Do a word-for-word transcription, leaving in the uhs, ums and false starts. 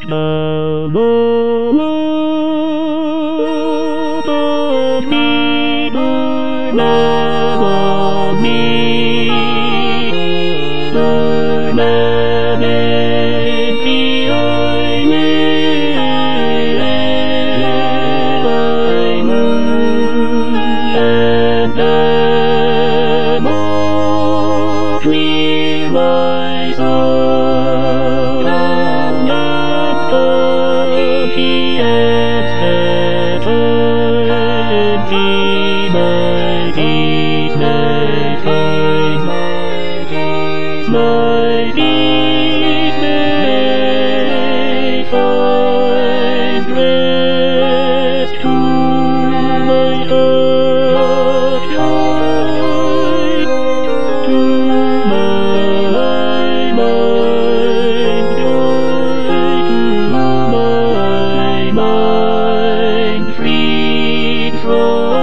My soul, and not the piets that I be my peace, my peace, my peace may find rest to my heart, joy to my mind, joy to my mind, freed from